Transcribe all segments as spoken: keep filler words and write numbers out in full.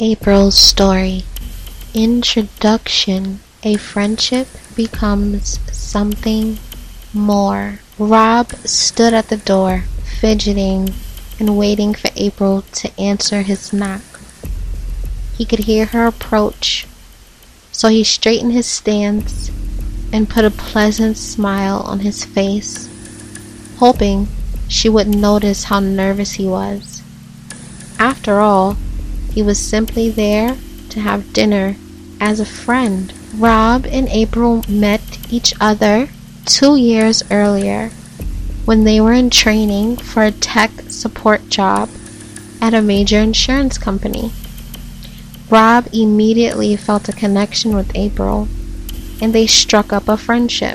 April's story. Introduction. A friendship becomes something more. Rob stood at the door, fidgeting and waiting for April to answer his knock. He could hear her approach, so he straightened his stance and put a pleasant smile on his face, hoping she wouldn't notice how nervous he was. After all, he was simply there to have dinner as a friend. Rob and April met each other two years earlier when they were in training for a tech support job at a major insurance company. Rob immediately felt a connection with April, and they struck up a friendship.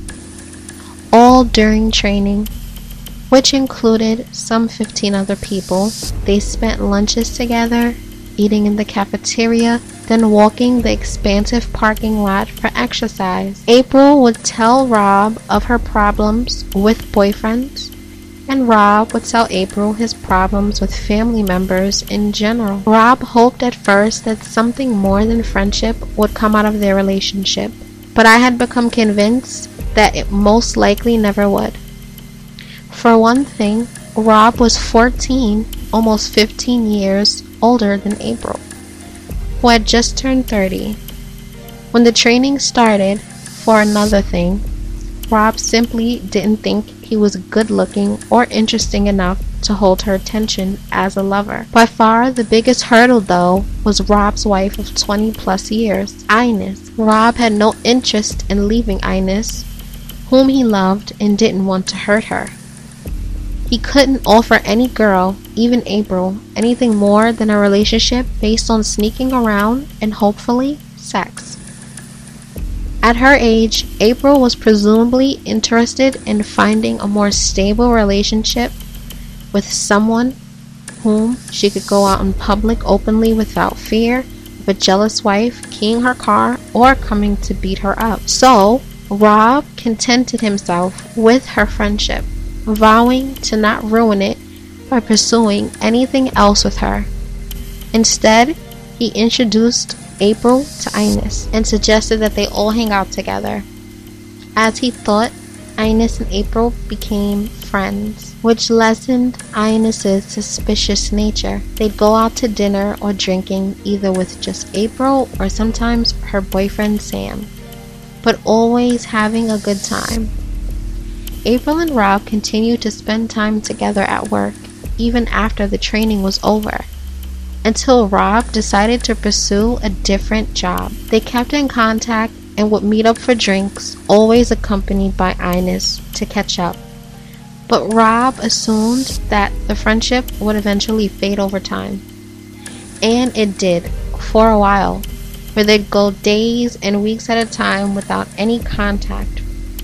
All during training, which included some fifteen other people, they spent lunches together, eating in the cafeteria, then walking the expansive parking lot for exercise. April would tell Rob of her problems with boyfriends, and Rob would tell April his problems with family members in general. Rob hoped at first that something more than friendship would come out of their relationship, but I had become convinced that it most likely never would. For one thing, Rob was fourteen, almost fifteen years older than April, who had just turned thirty. When the training started, for another thing, Rob simply didn't think he was good looking or interesting enough to hold her attention as a lover. By far the biggest hurdle, though, was Rob's wife of twenty plus years, Ines. Rob had no interest in leaving Ines, whom he loved and didn't want to hurt her. He couldn't offer any girl, even April, anything more than a relationship based on sneaking around and hopefully sex. At her age, April was presumably interested in finding a more stable relationship with someone whom she could go out in public openly without fear of a jealous wife keying her car or coming to beat her up. So, Rob contented himself with her friendship, vowing to not ruin it by pursuing anything else with her. Instead, he introduced April to Ines and suggested that they all hang out together. As he thought, Ines and April became friends, which lessened Ines's suspicious nature. They'd go out to dinner or drinking either with just April or sometimes her boyfriend Sam, but always having a good time. April and Rob continued to spend time together at work, even after the training was over, until Rob decided to pursue a different job. They kept in contact and would meet up for drinks, always accompanied by Ines to catch up. But Rob assumed that the friendship would eventually fade over time. And it did, for a while, where they'd go days and weeks at a time without any contact,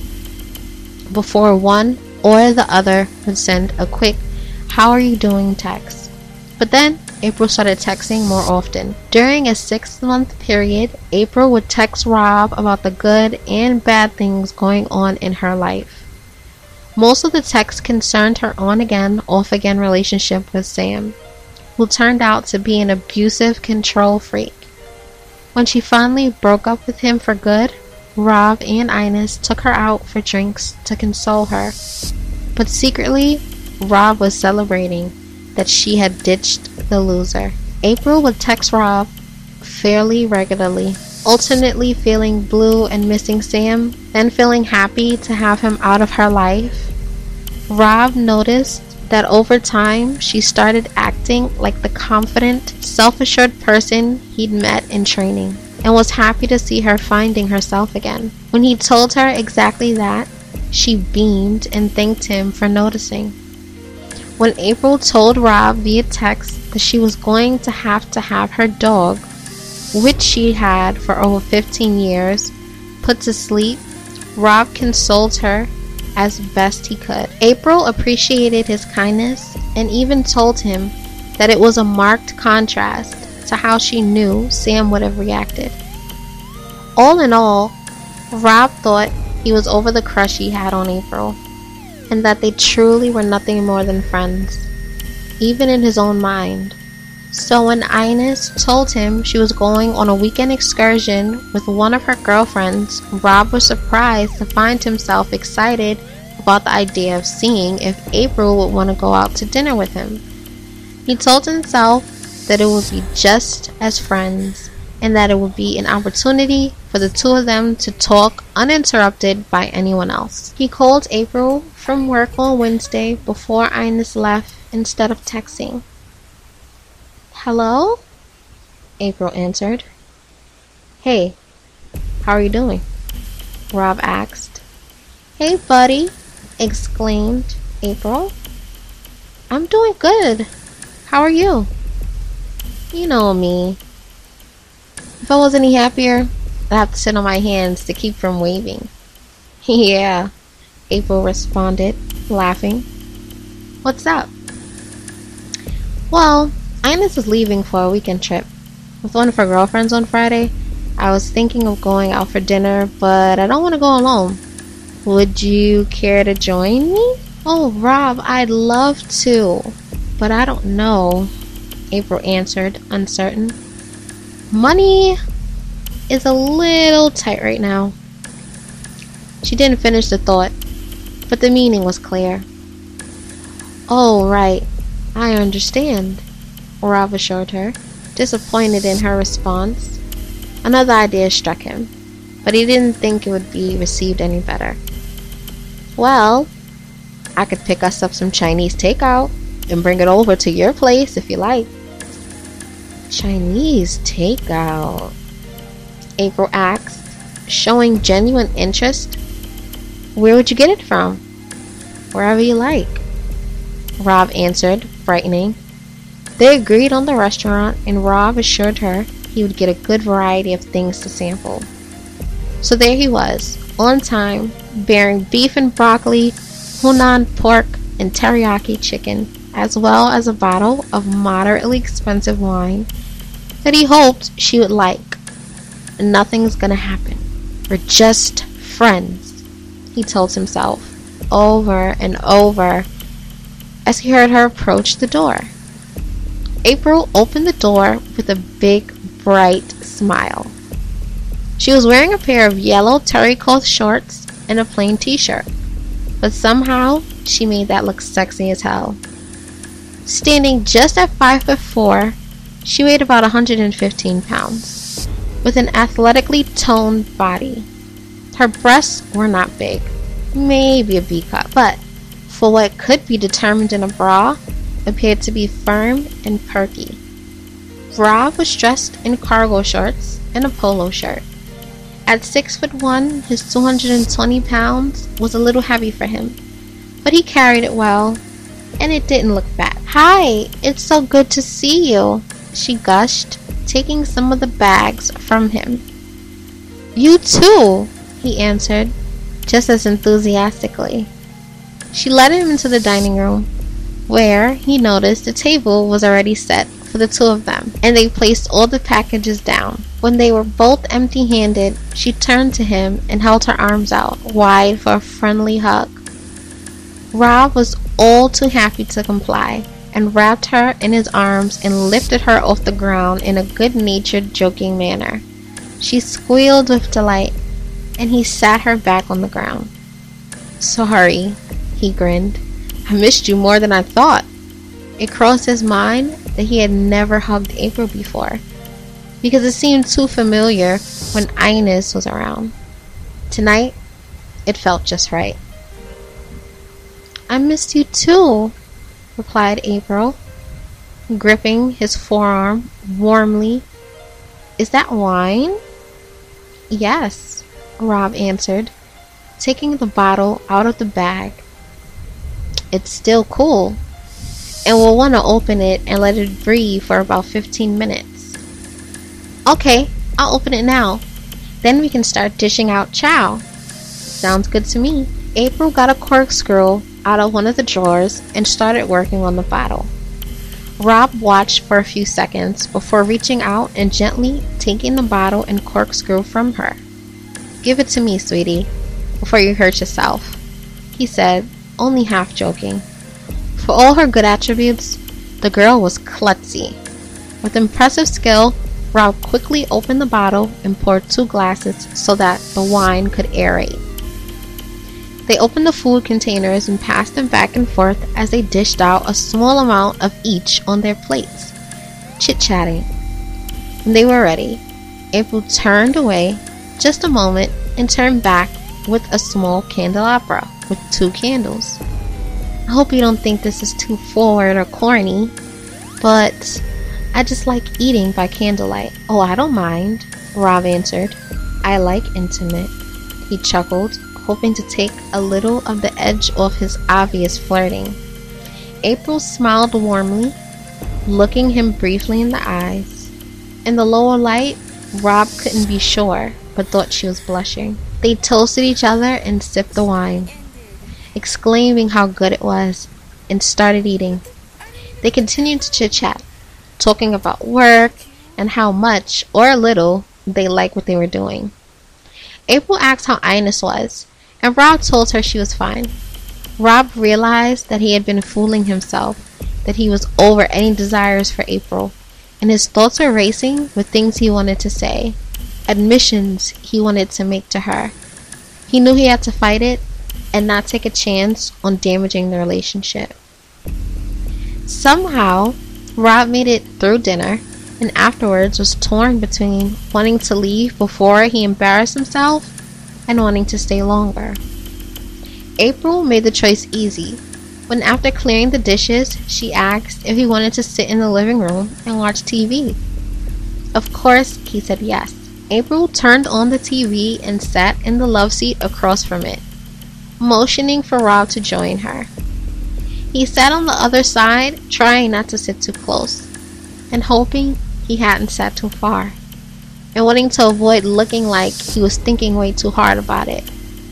before one or the other would send a quick "how are you doing" text. But then April started texting more often. During a six-month period, April would text Rob about the good and bad things going on in her life. Most of the texts concerned her on-again, off-again relationship with Sam, who turned out to be an abusive control freak. When she finally broke up with him for good, Rob and Ines took her out for drinks to console her, but secretly, Rob was celebrating that she had ditched the loser. April would text Rob fairly regularly, alternately feeling blue and missing Sam, then feeling happy to have him out of her life. Rob noticed that over time she started acting like the confident, self-assured person he'd met in training, and was happy to see her finding herself again. When he told her exactly that, she beamed and thanked him for noticing. When April told Rob via text that she was going to have to have her dog, which she had for over fifteen years, put to sleep, Rob consoled her as best he could. April appreciated his kindness and even told him that it was a marked contrast to how she knew Sam would have reacted. All in all, Rob thought he was over the crush he had on April, and that they truly were nothing more than friends, even in his own mind. So when Ines told him she was going on a weekend excursion with one of her girlfriends, Rob was surprised to find himself excited about the idea of seeing if April would want to go out to dinner with him. He told himself that it would be just as friends, and that it would be an opportunity for the two of them to talk uninterrupted by anyone else. He called April from work on Wednesday before Ines left instead of texting. "Hello?" April answered. "Hey, how are you doing?" Rob asked. "Hey, buddy," exclaimed April. "I'm doing good. How are you?" "You know me. If I was any happier, I'd have to sit on my hands to keep from waving." "Yeah," April responded, laughing. "What's up?" "Well, Ines is leaving for a weekend trip with one of her girlfriends on Friday. I was thinking of going out for dinner, but I don't want to go alone. Would you care to join me?" "Oh, Rob, I'd love to, but I don't know," April answered, uncertain. "Money is a little tight right now." She didn't finish the thought, but the meaning was clear. "Oh, right. I understand," Rob assured her, disappointed in her response. Another idea struck him, but he didn't think it would be received any better. "Well, I could pick us up some Chinese takeout and bring it over to your place if you like." "Chinese takeout?" April asked, showing genuine interest. "Where would you get it from?" "Wherever you like," Rob answered, brightening. They agreed on the restaurant, and Rob assured her he would get a good variety of things to sample. So there he was, on time, bearing beef and broccoli, Hunan pork, and teriyaki chicken, as well as a bottle of moderately expensive wine that he hoped she would like. "Nothing's gonna happen. We're just friends," he told himself over and over as he heard her approach the door. April opened the door with a big, bright smile. She was wearing a pair of yellow terry cloth shorts and a plain t-shirt, but somehow she made that look sexy as hell. Standing just at five foot four, she weighed about one hundred fifteen pounds, with an athletically toned body. Her breasts were not big, maybe a B cup, but for what could be determined in a bra, appeared to be firm and perky. Rob was dressed in cargo shorts and a polo shirt. At six foot one, his two hundred twenty pounds was a little heavy for him, but he carried it well, and it didn't look fat. "Hi, it's so good to see you," she gushed, taking some of the bags from him. "You too," he answered, just as enthusiastically. She led him into the dining room, where he noticed the table was already set for the two of them, and they placed all the packages down. When they were both empty-handed, she turned to him and held her arms out wide for a friendly hug. Rob was all too happy to comply, and wrapped her in his arms and lifted her off the ground in a good-natured, joking manner. She squealed with delight, and he sat her back on the ground. "Sorry," he grinned. "I missed you more than I thought." It crossed his mind that he had never hugged April before, because it seemed too familiar when Ines was around. Tonight, it felt just right. "I missed you too," replied April, gripping his forearm warmly. "Is that wine?" "Yes," Rob answered, taking the bottle out of the bag. "It's still cool, and we'll want to open it and let it breathe for about fifteen minutes." "Okay, I'll open it now. Then we can start dishing out chow." "Sounds good to me." April got a corkscrew out of one of the drawers and started working on the bottle. Rob watched for a few seconds before reaching out and gently taking the bottle and corkscrew from her. "Give it to me, sweetie, before you hurt yourself," he said, only half joking. For all her good attributes, the girl was klutzy. With impressive skill, Rob quickly opened the bottle and poured two glasses so that the wine could aerate. They opened the food containers and passed them back and forth as they dished out a small amount of each on their plates, chit-chatting. When they were ready, April turned away just a moment and turned back with a small candelabra with two candles. I hope you don't think this is too forward or corny, but I just like eating by candlelight. Oh, I don't mind, Rob answered. I like intimate. He chuckled, hoping to take a little of the edge off his obvious flirting. April smiled warmly, looking him briefly in the eyes. In the lower light, Rob couldn't be sure, but thought she was blushing. They toasted each other and sipped the wine, exclaiming how good it was, and started eating. They continued to chit-chat, talking about work and how much, or little, they liked what they were doing. April asked how Ines was, and Rob told her she was fine. Rob realized that he had been fooling himself, that he was over any desires for April, and his thoughts were racing with things he wanted to say, admissions he wanted to make to her. He knew he had to fight it and not take a chance on damaging the relationship. Somehow, Rob made it through dinner and afterwards was torn between wanting to leave before he embarrassed himself and wanting to stay longer. April made the choice easy when, after clearing the dishes, she asked if he wanted to sit in the living room and watch T V. Of course, he said yes. April turned on the T V and sat in the love seat across from it, motioning for Rob to join her. He sat on the other side, trying not to sit too close, and hoping he hadn't sat too far, and wanting to avoid looking like he was thinking way too hard about it.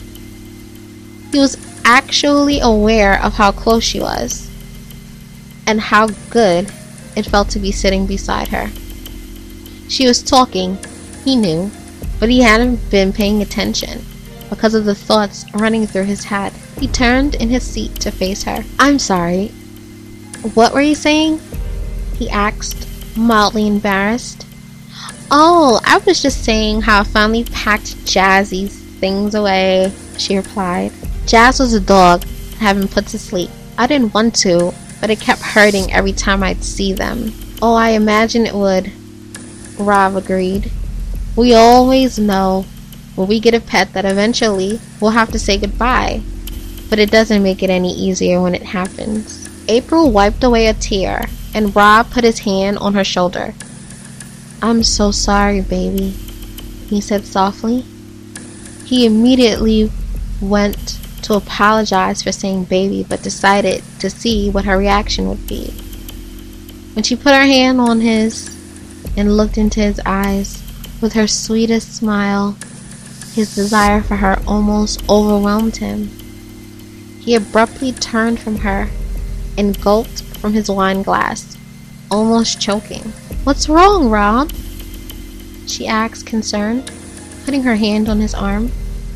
He was actually aware of how close she was, and how good it felt to be sitting beside her. She was talking, he knew, but he hadn't been paying attention because of the thoughts running through his head. He turned in his seat to face her. I'm sorry, what were you saying? He asked, mildly embarrassed. Oh, I was just saying how I finally packed Jazzy's things away, she replied. Jazz was a dog I had been put to sleep. I didn't want to, but it kept hurting every time I'd see them. Oh, I imagine it would, Rob agreed. We always know when we get a pet that eventually we'll have to say goodbye, but it doesn't make it any easier when it happens. April wiped away a tear, and Rob put his hand on her shoulder. I'm so sorry, baby, he said softly. He immediately went to apologize for saying baby, but decided to see what her reaction would be. When she put her hand on his and looked into his eyes with her sweetest smile, his desire for her almost overwhelmed him. He abruptly turned from her and gulped from his wine glass, almost choking. What's wrong, Rob? She asked, concerned, putting her hand on his arm.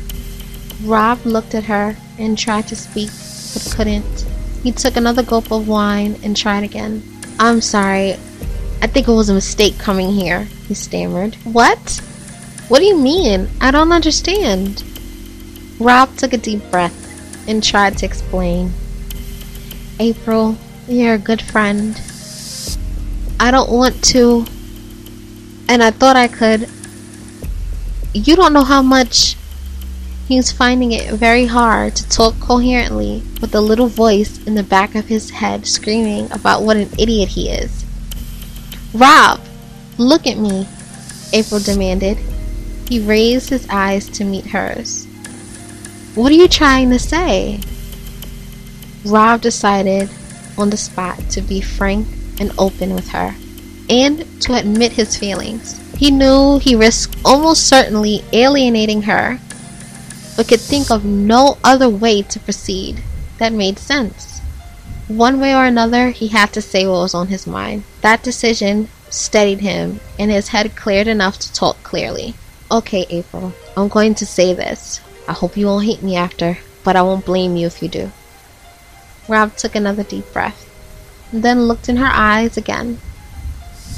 Rob looked at her and tried to speak, but couldn't. He took another gulp of wine and tried again. I'm sorry. I think it was a mistake coming here, he stammered. What? What do you mean? I don't understand. Rob took a deep breath and tried to explain. April, you're a good friend. I don't want to, and I thought I could. You don't know how much. He was finding it very hard to talk coherently with a little voice in the back of his head screaming about what an idiot he is. Rob, look at me, April demanded. He raised his eyes to meet hers. What are you trying to say? Rob decided on the spot to be frank and open with her, and to admit his feelings. He knew he risked almost certainly alienating her, but could think of no other way to proceed that made sense. One way or another, he had to say what was on his mind. That decision steadied him, and his head cleared enough to talk clearly. Okay, April, I'm going to say this. I hope you won't hate me after, but I won't blame you if you do. Rob took another deep breath, and then looked in her eyes again.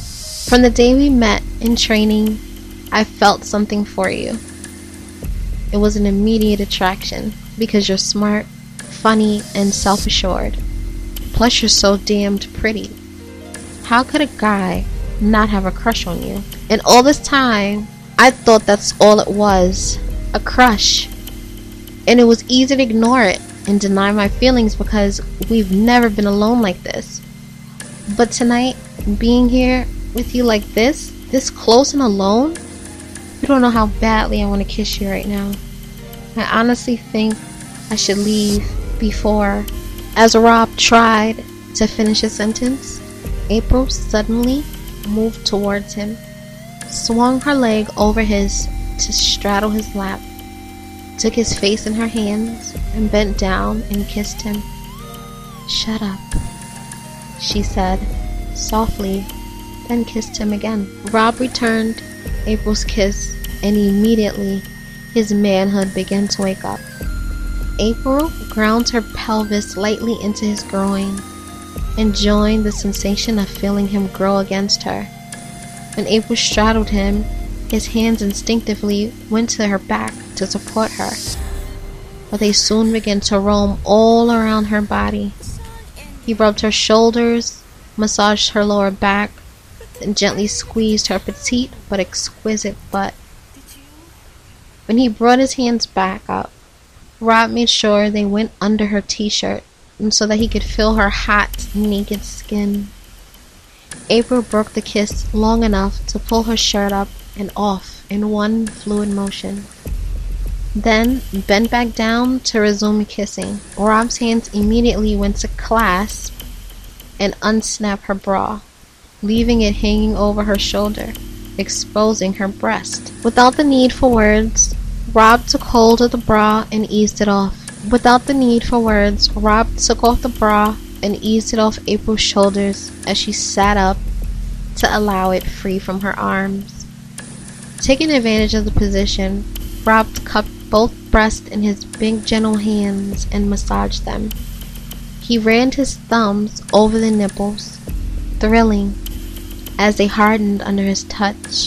From the day we met in training, I felt something for you. It was an immediate attraction because you're smart, funny, and self-assured. Plus you're so damned pretty. How could a guy not have a crush on you? And all this time, I thought that's all it was, a crush. And it was easy to ignore it and deny my feelings because we've never been alone like this. But tonight, being here with you like this, this close and alone, you don't know how badly I want to kiss you right now. I honestly think I should leave before. As Rob tried to finish his sentence, April suddenly moved towards him, swung her leg over his to straddle his lap, took his face in her hands, and bent down and kissed him. "Shut up," she said softly, then kissed him again. Rob returned April's kiss, and immediately his manhood began to wake up. April ground her pelvis lightly into his groin, enjoying the sensation of feeling him grow against her. When April straddled him, his hands instinctively went to her back to support her, but they soon began to roam all around her body. He rubbed her shoulders, massaged her lower back, then gently squeezed her petite but exquisite butt. When he brought his hands back up, Rob made sure they went under her t-shirt so that he could feel her hot, naked skin. April broke the kiss long enough to pull her shirt up and off in one fluid motion, then bent back down to resume kissing. Rob's hands immediately went to clasp and unsnap her bra, leaving it hanging over her shoulder, exposing her breast. Without the need for words, Rob took hold of the bra and eased it off. Without the need for words, Rob took off the bra and eased it off April's shoulders as she sat up to allow it free from her arms. Taking advantage of the position, Rob cupped both breasts in his big gentle hands and massaged them. He ran his thumbs over the nipples, thrilling as they hardened under his touch.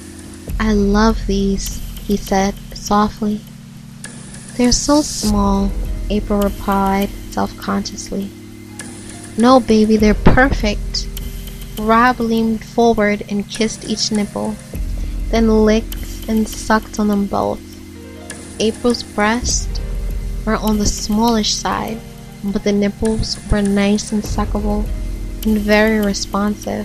"I love these," he said softly. "They're so small," April replied self-consciously. "No, baby, they're perfect." Rob leaned forward and kissed each nipple, then licked and sucked on them both. April's breasts were on the smallish side, but the nipples were nice and suckable and very responsive.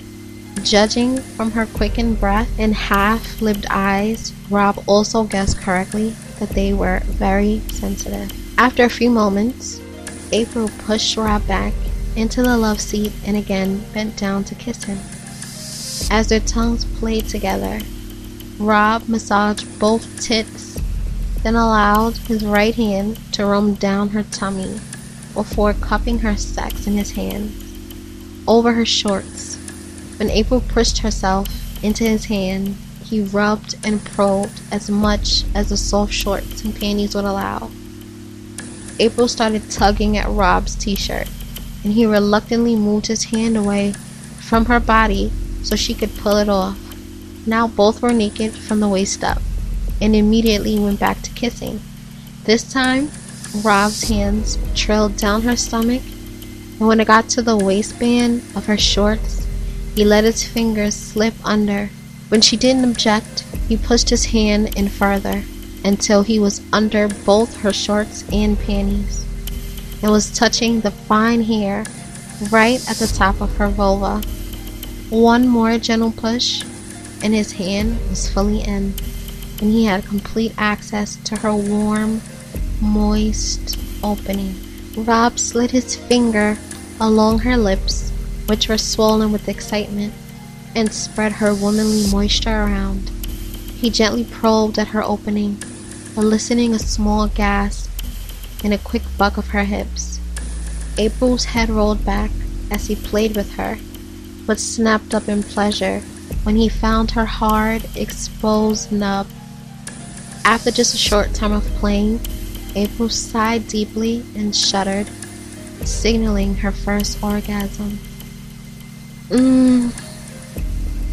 Judging from her quickened breath and half-lipped eyes, Rob also guessed correctly that they were very sensitive. After a few moments, April pushed Rob back into the love seat and again bent down to kiss him. As their tongues played together, Rob massaged both tits, then allowed his right hand to roam down her tummy before cupping her sex in his hands over her shorts. When April pushed herself into his hand, he rubbed and probed as much as the soft shorts and panties would allow. April started tugging at Rob's t-shirt, and he reluctantly moved his hand away from her body so she could pull it off. Now both were naked from the waist up, and immediately went back to kissing. This time, Rob's hands trailed down her stomach, and when it got to the waistband of her shorts, he let his fingers slip under. When she didn't object, he pushed his hand in further until he was under both her shorts and panties, and was touching the fine hair right at the top of her vulva. One more gentle push, and his hand was fully in, and he had complete access to her warm, moist opening. Rob slid his finger along her lips, which were swollen with excitement, and spread her womanly moisture around. He gently probed at her opening, eliciting a small gasp and a quick buck of her hips. April's head rolled back as he played with her, but snapped up in pleasure when he found her hard, exposed nub. After just a short time of playing, April sighed deeply and shuddered, signaling her first orgasm. Mmm,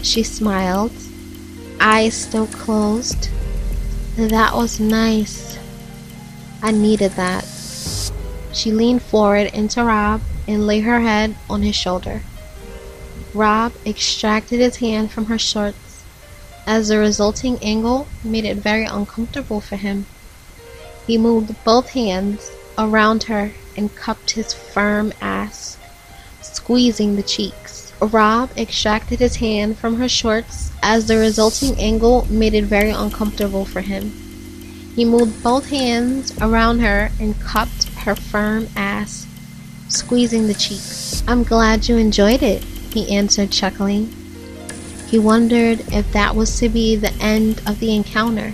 She smiled, eyes still closed. That was nice. I needed that. She leaned forward into Rob and laid her head on his shoulder. Rob extracted his hand from her shorts, as the resulting angle made it very uncomfortable for him. He moved both hands around her and cupped his firm ass, squeezing the cheeks. Rob extracted his hand from her shorts, as the resulting angle made it very uncomfortable for him. He moved both hands around her and cupped her firm ass, squeezing the cheeks. I'm glad you enjoyed it, he answered, chuckling. He wondered if that was to be the end of the encounter,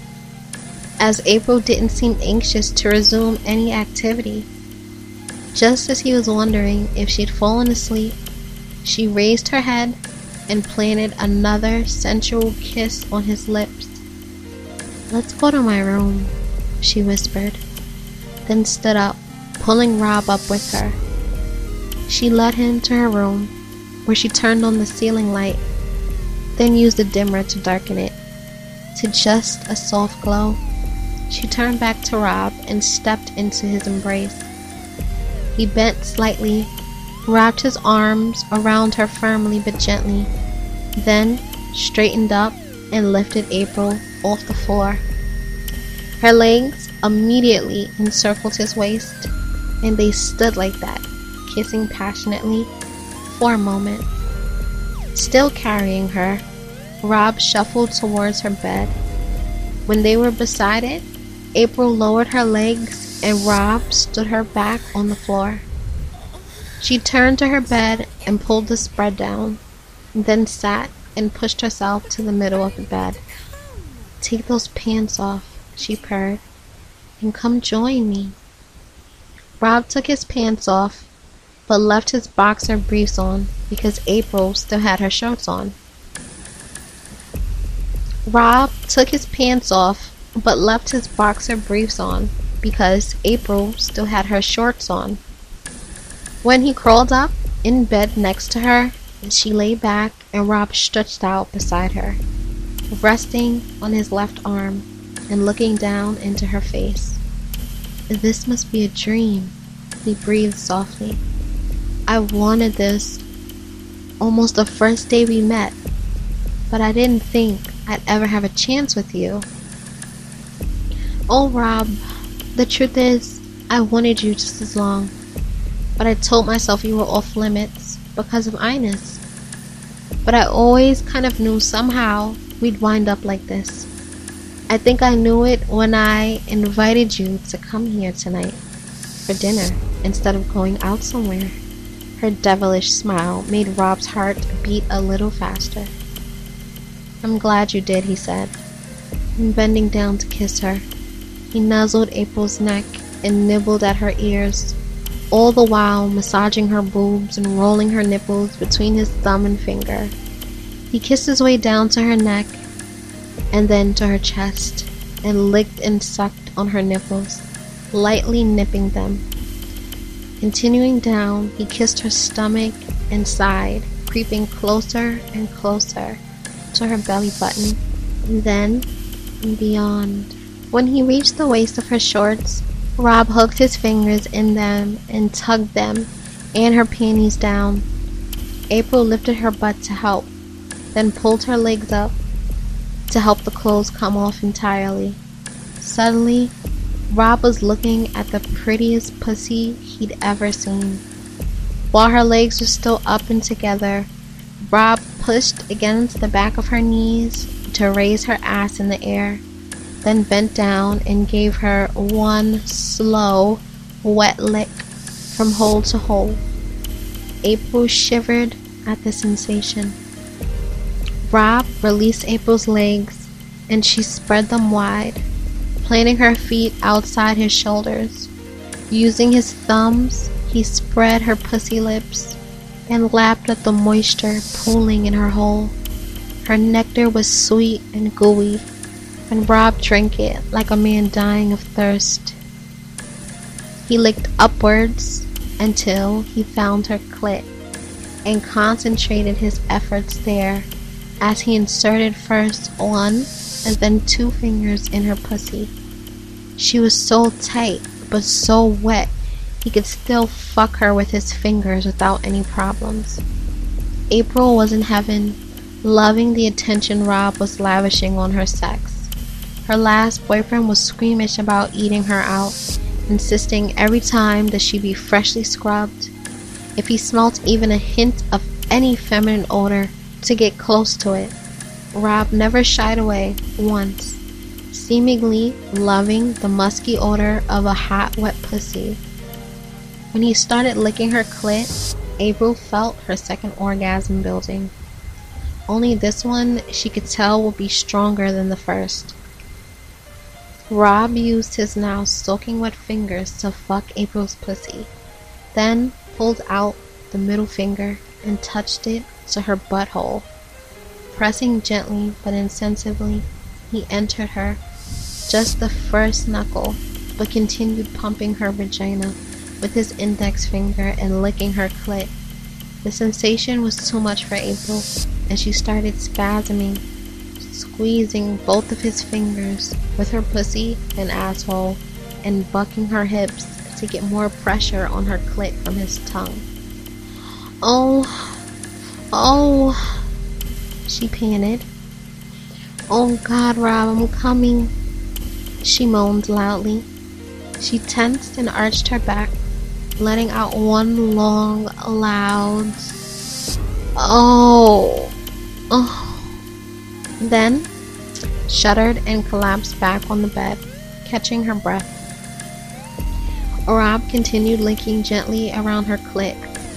as April didn't seem anxious to resume any activity. Just as he was wondering if she'd fallen asleep, she raised her head and planted another sensual kiss on his lips. Let's go to my room, she whispered, then stood up, pulling Rob up with her. She led him to her room, where she turned on the ceiling light, then used a dimmer to darken it to just a soft glow. She turned back to Rob and stepped into his embrace. He bent slightly, wrapped his arms around her firmly but gently, then straightened up and lifted April off the floor. Her legs immediately encircled his waist, and they stood like that, kissing passionately for a moment. Still carrying her, Rob shuffled towards her bed. When they were beside it, April lowered her legs and Rob stood her back on the floor. She turned to her bed and pulled the spread down, then sat and pushed herself to the middle of the bed. Take those pants off, she purred, and come join me. Rob took his pants off, but left his boxer briefs on because April still had her shorts on. Rob took his pants off, but left his boxer briefs on because April still had her shorts on. When he crawled up in bed next to her, she lay back and Rob stretched out beside her, resting on his left arm and looking down into her face. This must be a dream, he breathed softly. I wanted this almost the first day we met, but I didn't think I'd ever have a chance with you. Oh, Rob, the truth is, I wanted you just as long, but I told myself you were off limits because of Ines. But I always kind of knew somehow we'd wind up like this. I think I knew it when I invited you to come here tonight for dinner instead of going out somewhere. Her devilish smile made Rob's heart beat a little faster. I'm glad you did, he said, and bending down to kiss her, he nuzzled April's neck and nibbled at her ears, all the while massaging her boobs and rolling her nipples between his thumb and finger. He kissed his way down to her neck and then to her chest and licked and sucked on her nipples, lightly nipping them. Continuing down, he kissed her stomach and side, creeping closer and closer to her belly button, and then beyond. When he reached the waist of her shorts, Rob hooked his fingers in them and tugged them and her panties down. April lifted her butt to help, then pulled her legs up to help the clothes come off entirely. Suddenly, Rob was looking at the prettiest pussy he'd ever seen. While her legs were still up and together, Rob pushed against the back of her knees to raise her ass in the air, then bent down and gave her one slow, wet lick from hole to hole. April shivered at the sensation. Rob released April's legs and she spread them wide, planting her feet outside his shoulders. Using his thumbs, he spread her pussy lips and lapped at the moisture pooling in her hole. Her nectar was sweet and gooey, and Rob drank it like a man dying of thirst. He licked upwards until he found her clit and concentrated his efforts there, as he inserted first one and then two fingers in her pussy. She was so tight, but so wet, he could still fuck her with his fingers without any problems. April was in heaven, loving the attention Rob was lavishing on her sex. Her last boyfriend was squeamish about eating her out, insisting every time that she be freshly scrubbed. If he smelt even a hint of any feminine odor, to get close to it. Rob never shied away once, seemingly loving the musky odor of a hot, wet pussy. When he started licking her clit, April felt her second orgasm building. Only this one, she could tell, would be stronger than the first. Rob used his now soaking wet fingers to fuck April's pussy, then pulled out the middle finger and touched it to her butthole. Pressing gently but insensibly, he entered her, just the first knuckle, but continued pumping her vagina with his index finger and licking her clit. The sensation was too much for April, and she started spasming, squeezing both of his fingers with her pussy and asshole, and bucking her hips to get more pressure on her clit from his tongue. Oh, oh, she panted. Oh God, Rob, I'm coming, she moaned loudly. She tensed and arched her back, letting out one long, loud, oh, oh. Then shuddered and collapsed back on the bed, catching her breath. Rob continued licking gently around her clit,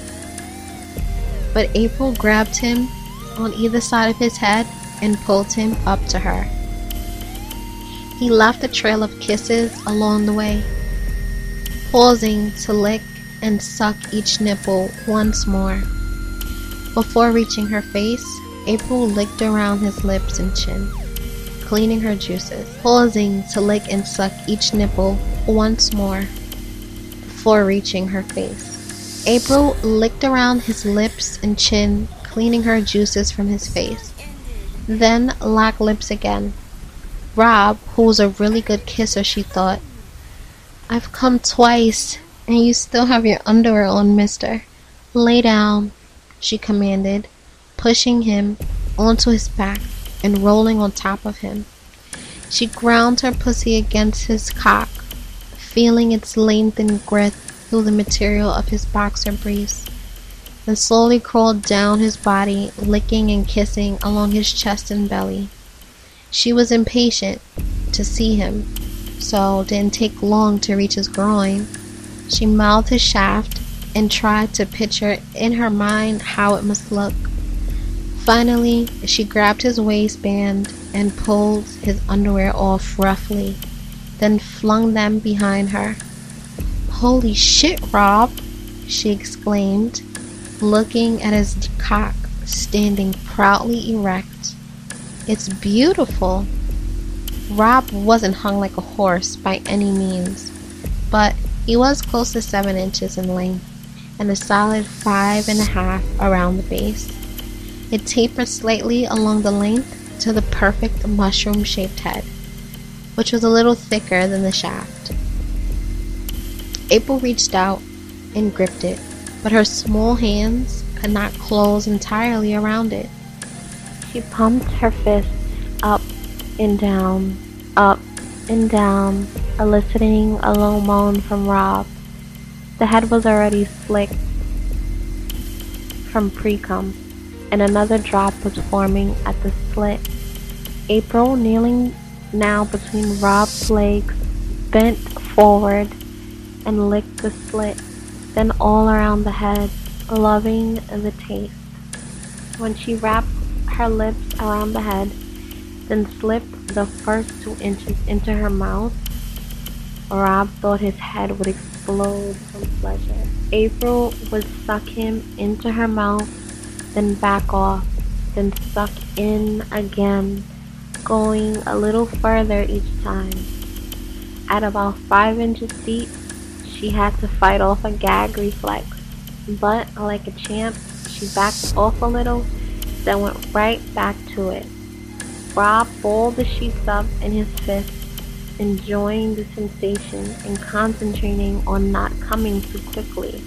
but April grabbed him on either side of his head and pulled him up to her. He left a trail of kisses along the way, pausing to lick and suck each nipple once more. Before reaching her face, April licked around his lips and chin, cleaning her juices, pausing to lick and suck each nipple once more before reaching her face. April licked around his lips and chin, cleaning her juices from his face, then locked lips again. Rob, who was a really good kisser, she thought, "I've come twice, and you still have your underwear on, mister. Lay down," she commanded, pushing him onto his back and rolling on top of him. She ground her pussy against his cock, feeling its length and girth through the material of his boxer briefs, and slowly crawled down his body, licking and kissing along his chest and belly. She was impatient to see him, so it didn't take long to reach his groin. She mouthed his shaft and tried to picture in her mind how it must look. Finally, she grabbed his waistband and pulled his underwear off roughly, then flung them behind her. "Holy shit, Rob!" she exclaimed, looking at his cock standing proudly erect. "It's beautiful." Rob wasn't hung like a horse by any means, but he was close to seven inches in length and a solid five and a half around the base. It tapered slightly along the length to the perfect mushroom-shaped head, which was a little thicker than the shaft. April reached out and gripped it, but her small hands could not close entirely around it. She pumped her fists up and down, up and down, eliciting a low moan from Rob. The head was already slicked from pre-cum, and another drop was forming at the slit. April, kneeling now between Rob's legs, bent forward and licked the slit, then all around the head, loving the taste. When she wrapped her lips around the head, then slipped the first two inches into her mouth, Rob thought his head would explode from pleasure. April would suck him into her mouth, then back off, then suck in again, going a little further each time. At about five inches deep, she had to fight off a gag reflex, but like a champ, she backed off a little then went right back to it. Rob rolled the sheets up in his fist, enjoying the sensation and concentrating on not coming too quickly.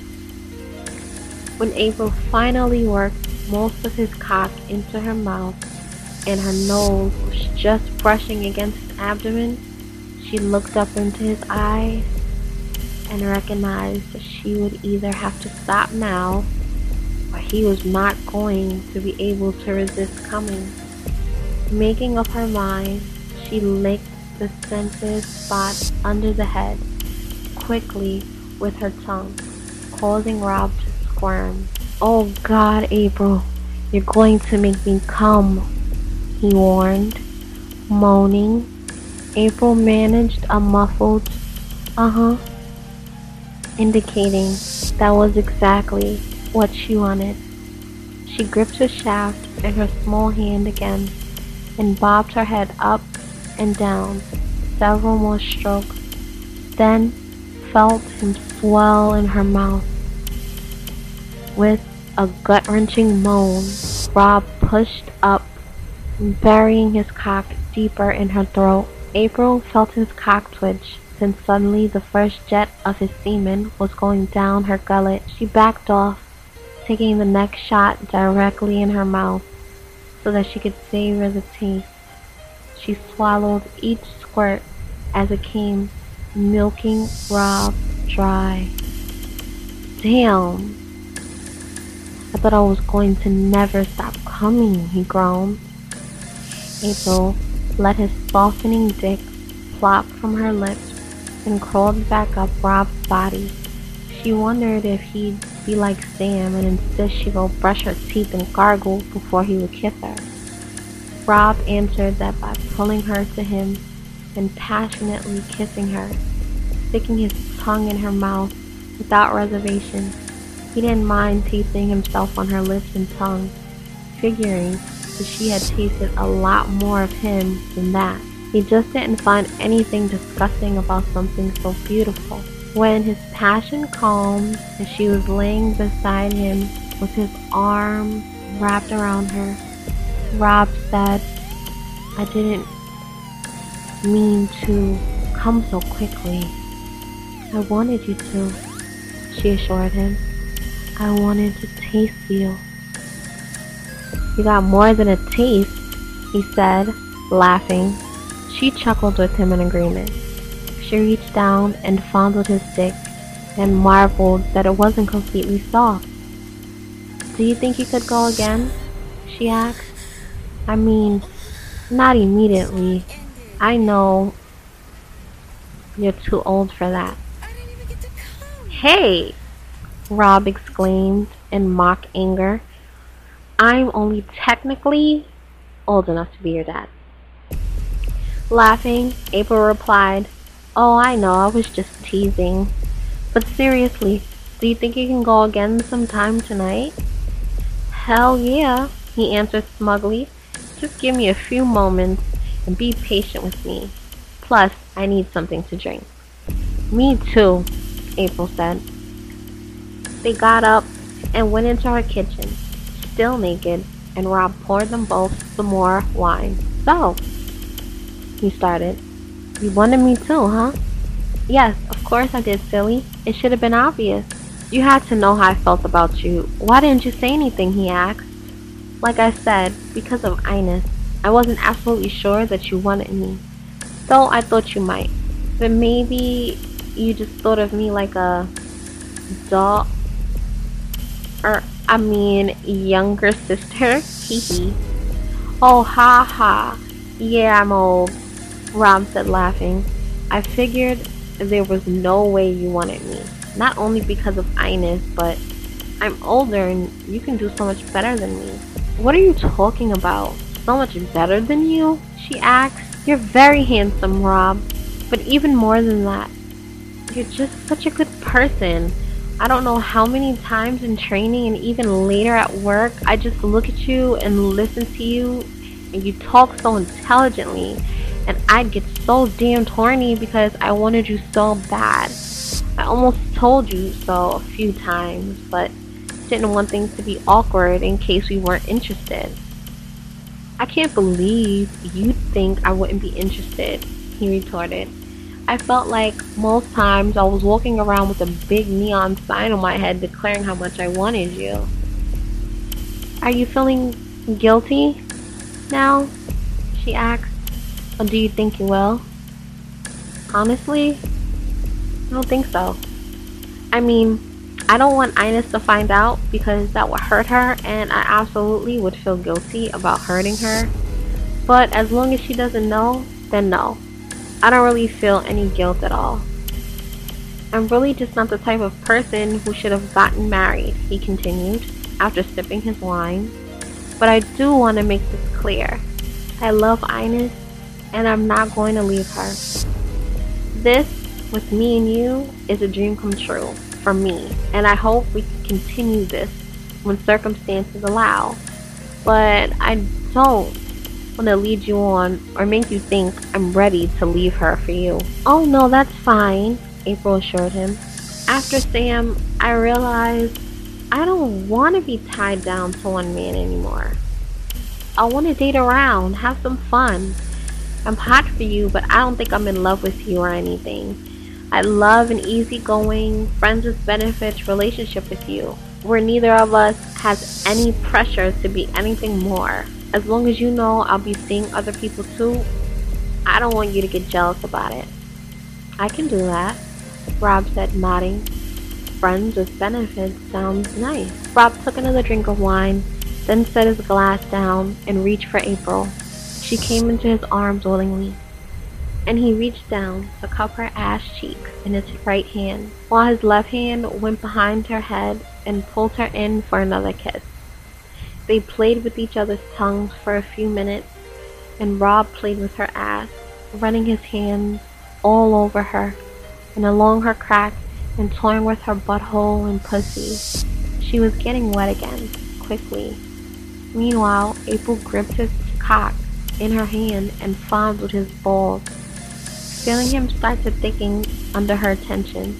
When April finally worked most of his cock into her mouth and her nose was just brushing against his abdomen, she looked up into his eyes and recognized that she would either have to stop now or he was not going to be able to resist coming. Making up her mind, she licked the sensitive spot under the head quickly with her tongue, causing Rob to squirm. "Oh God, April, you're going to make me come," he warned, moaning. April managed a muffled uh-huh, indicating that was exactly what she wanted. She gripped his shaft in her small hand again and bobbed her head up and down several more strokes, then felt him swell in her mouth. With a gut-wrenching moan, Rob pushed up, burying his cock deeper in her throat. April felt his cock twitch, then suddenly the first jet of his semen was going down her gullet. She backed off, taking the next shot directly in her mouth so that she could savor the taste. She swallowed each squirt as it came, milking Rob dry. "Damn, I thought I was going to never stop coming," he groaned. April let his softening dick plop from her lips and crawled back up Rob's body. She wondered if he'd be like Sam and insist she go brush her teeth and gargle before he would kiss her. Rob answered that by pulling her to him and passionately kissing her, sticking his tongue in her mouth without reservation. He didn't mind tasting himself on her lips and tongue, figuring that she had tasted a lot more of him than that. He just didn't find anything disgusting about something so beautiful. When his passion calmed and she was laying beside him with his arms wrapped around her, Rob said, "I didn't mean to come so quickly. I wanted you to," she assured him. "I wanted to taste you." "You got more than a taste," he said, laughing. She chuckled with him in agreement. She reached down and fondled his dick and marveled that it wasn't completely soft. "Do you think you could go again?" she asked. "I mean, not immediately. I know you're too old for that." "Hey!" Rob exclaimed in mock anger. "I'm only technically old enough to be your dad." Laughing, April replied, "Oh, I know, I was just teasing. But seriously, do you think you can go again sometime tonight?" "Hell yeah," he answered smugly. "Just give me a few moments and be patient with me. Plus, I need something to drink." "Me too," April said. They got up and went into her kitchen, still naked, and Rob poured them both some more wine. "So," he started, "you wanted me too, huh?" "Yes, of course I did, silly. It should have been obvious. You had to know how I felt about you. Why didn't you say anything?" he asked. "Like I said, because of Ines. I wasn't absolutely sure that you wanted me, though I thought you might. But maybe you just thought of me like a doll, or I mean, younger sister. Hee hee." "Oh, ha ha. Yeah, I'm old," Rob said, laughing. "I figured there was no way you wanted me. Not only because of Ines, but I'm older and you can do so much better than me." "What are you talking about? So much better than you?" she asked. "You're very handsome, Rob. But even more than that, you're just such a good person. I don't know how many times in training and even later at work, I just look at you and listen to you, and you talk so intelligently, and I'd get so damn horny because I wanted you so bad. I almost told you so a few times, but didn't want things to be awkward in case we weren't interested. I can't believe you'd think I wouldn't be interested, he retorted. I felt like most times I was walking around with a big neon sign on my head declaring how much I wanted you. Are you feeling guilty now? She asked. Or do you think you will? Honestly, I don't think so. I mean, I don't want Ines to find out because that would hurt her, and I absolutely would feel guilty about hurting her. But as long as she doesn't know, then no. I don't really feel any guilt at all. I'm really just not the type of person who should have gotten married, he continued, after sipping his wine. But I do want to make this clear. I love Ines, and I'm not going to leave her. This, with me and you, is a dream come true for me, and I hope we can continue this when circumstances allow. But I don't want to lead you on or make you think I'm ready to leave her for you. Oh no, that's fine, April assured him. After Sam, I realized I don't want to be tied down to one man anymore. I want to date around, have some fun. I'm hot for you, but I don't think I'm in love with you or anything. I love an easygoing, friends with benefits relationship with you, where neither of us has any pressure to be anything more. As long as you know I'll be seeing other people too, I don't want you to get jealous about it. I can do that, Rob said, nodding. Friends with benefits sounds nice. Rob took another drink of wine, then set his glass down and reached for April. She came into his arms willingly, and he reached down to cup her ass cheeks in his right hand, while his left hand went behind her head and pulled her in for another kiss. They played with each other's tongues for a few minutes, and Rob played with her ass, running his hands all over her and along her crack and toying with her butthole and pussy. She was getting wet again, quickly. Meanwhile, April gripped his cock in her hand and fondled his balls, feeling him start to thicken under her attention.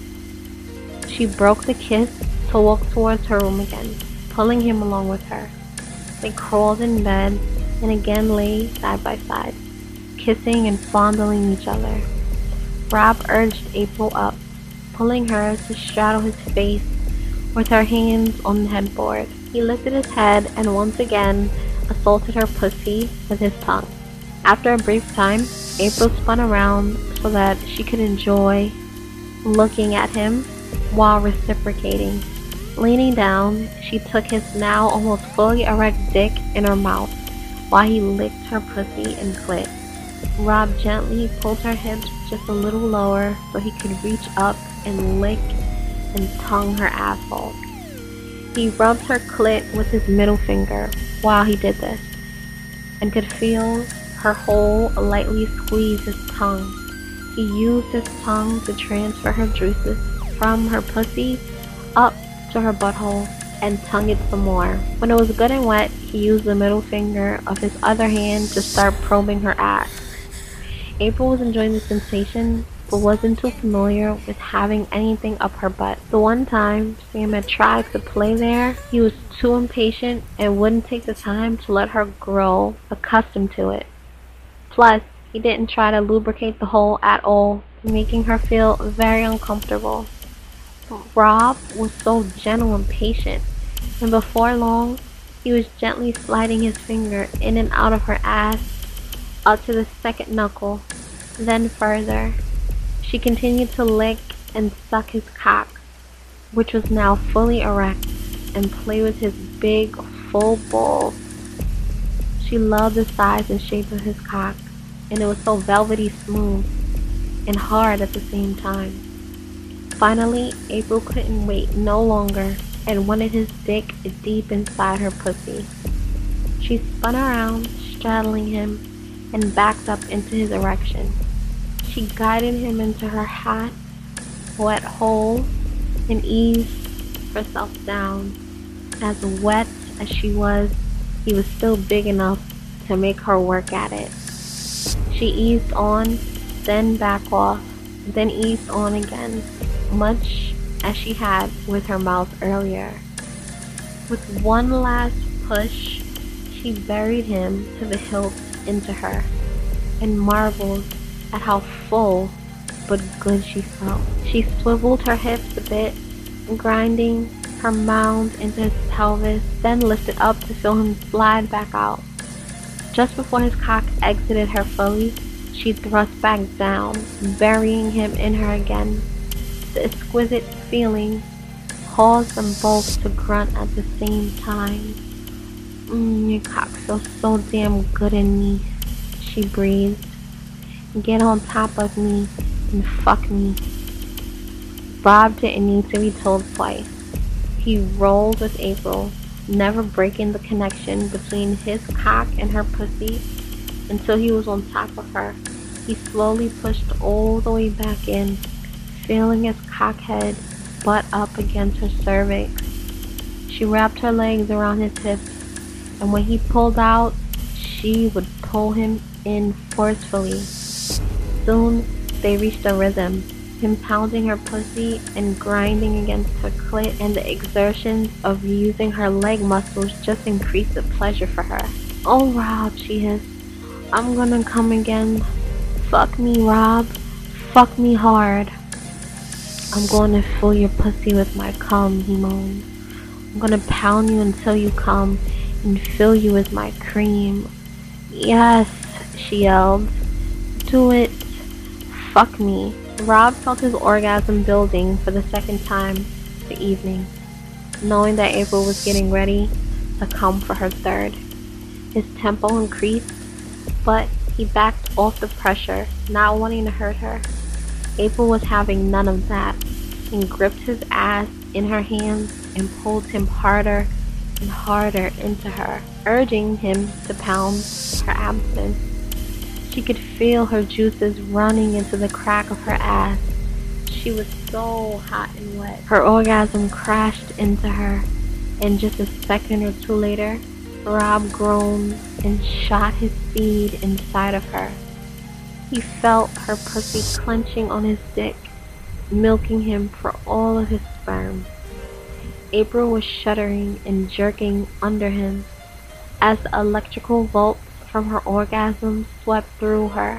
She broke the kiss to walk towards her room again, pulling him along with her. They crawled in bed and again lay side by side, kissing and fondling each other. Rob urged April up, pulling her to straddle his face with her hands on the headboard. He lifted his head and once again assaulted her pussy with his tongue. After a brief time, April spun around so that she could enjoy looking at him while reciprocating. Leaning down, she took his now almost fully erect dick in her mouth while he licked her pussy and clit. Rob gently pulled her hips just a little lower so he could reach up and lick and tongue her asshole. He rubbed her clit with his middle finger while he did this, and could feel her hole lightly squeeze his tongue. He used his tongue to transfer her juices from her pussy up to her butthole and tongue it some more. When it was good and wet, he used the middle finger of his other hand to start probing her ass. April was enjoying the sensation, but wasn't too familiar with having anything up her butt. The one time Sam had tried to play there, he was too impatient and wouldn't take the time to let her grow accustomed to it. Plus, he didn't try to lubricate the hole at all, making her feel very uncomfortable. Rob was so gentle and patient, and before long, he was gently sliding his finger in and out of her ass, up to the second knuckle, then further. She continued to lick and suck his cock, which was now fully erect, and play with his big, full balls. She loved the size and shape of his cock, and it was so velvety smooth and hard at the same time. Finally, April couldn't wait no longer and wanted his dick deep inside her pussy. She spun around, straddling him, and backed up into his erection. She guided him into her hot, wet hole and eased herself down. As wet as she was, he was still big enough to make her work at it. She eased on, then back off, then eased on again, much as she had with her mouth earlier. With one last push, she buried him to the hilt into her and marveled at how full but good she felt. She swiveled her hips a bit, grinding her mound into his pelvis, then lifted up to feel him slide back out. Just before his cock exited her fully, she thrust back down, burying him in her again. The exquisite feeling caused them both to grunt at the same time. Mmm, your cock feels so damn good in me, she breathed. Get on top of me and fuck me. Rob didn't need to be told twice. He rolled with April, never breaking the connection between his cock and her pussy until he was on top of her. He slowly pushed all the way back in, feeling his cockhead butt up against her cervix. She wrapped her legs around his hips, and when he pulled out, she would pull him in forcefully. Soon, they reached a rhythm, him pounding her pussy and grinding against her clit, and the exertions of using her leg muscles just increased the pleasure for her. Oh, Rob, she hissed. I'm gonna come again. Fuck me, Rob. Fuck me hard. I'm going to fill your pussy with my cum, he moaned. I'm gonna pound you until you come and fill you with my cream. Yes, she yelled. Do it. Fuck me. Rob felt his orgasm building for the second time the evening, knowing that April was getting ready to come for her third. His tempo increased, but he backed off the pressure, not wanting to hurt her. April was having none of that, and gripped his ass in her hands and pulled him harder and harder into her, urging him to pound her abdomen. She could feel her juices running into the crack of her ass. She was so hot and wet. Her orgasm crashed into her, and just a second or two later, Rob groaned and shot his seed inside of her. He felt her pussy clenching on his dick, milking him for all of his sperm. April was shuddering and jerking under him as the electrical volts from her orgasm swept through her.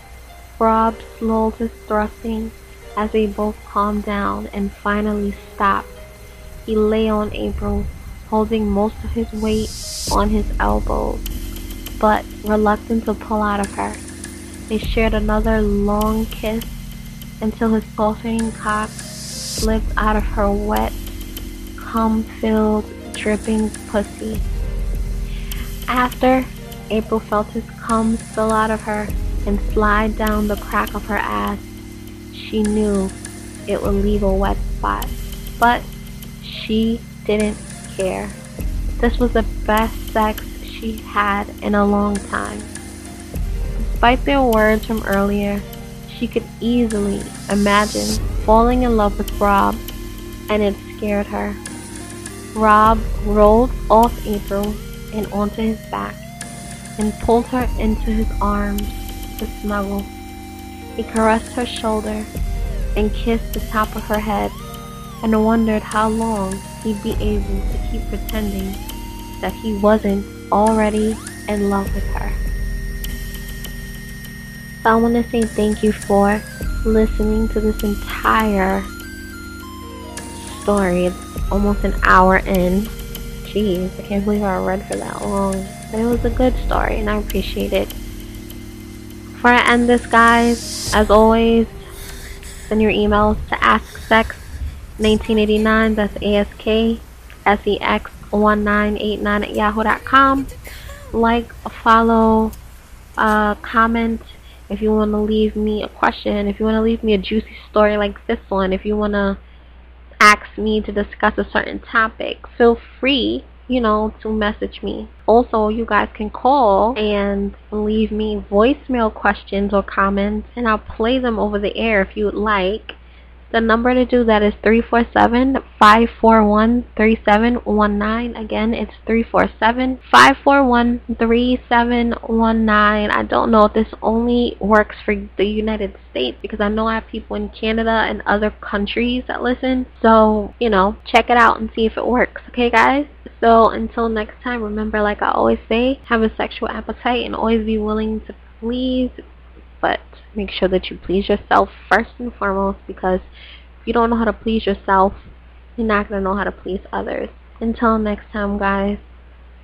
Rob slowed his thrusting as they both calmed down and finally stopped. He lay on April, holding most of his weight on his elbows, but reluctant to pull out of her. They shared another long kiss until his pulsating cock slipped out of her wet, cum-filled, dripping pussy. After, April felt his cum spill out of her and slide down the crack of her ass. She knew it would leave a wet spot, but she didn't care. This was the best sex she had in a long time. Despite their words from earlier, she could easily imagine falling in love with Rob, and it scared her. Rob rolled off April and onto his back and pulled her into his arms to snuggle. He caressed her shoulder and kissed the top of her head, and wondered how long he'd be able to keep pretending that he wasn't already in love with her. So I want to say thank you for listening to this entire story. It's almost an hour in. Jeez, I can't believe I read for that long. But it was a good story, and I appreciate it. Before I end this, guys, as always, send your emails to ask sex nineteen eighty-nine, that's A S K S E X one nine eight nine at yahoo dot com. Like, follow, uh, comment if you want to leave me a question, if you want to leave me a juicy story like this one, if you want to ask me to discuss a certain topic, feel free, you know, to message me. Also, you guys can call and leave me voicemail questions or comments, and I'll play them over the air if you would like. The number to do that is three four seven, five four one, three seven one nine. Again, it's three four seven, five four one, three seven one nine. I don't know if this only works for the United States, because I know I have people in Canada and other countries that listen. So, you know, check it out and see if it works. Okay, guys? So until next time, remember, like I always say, have a sexual appetite and always be willing to please, but make sure that you please yourself first and foremost, because if you don't know how to please yourself, you're not going to know how to please others. Until next time, guys.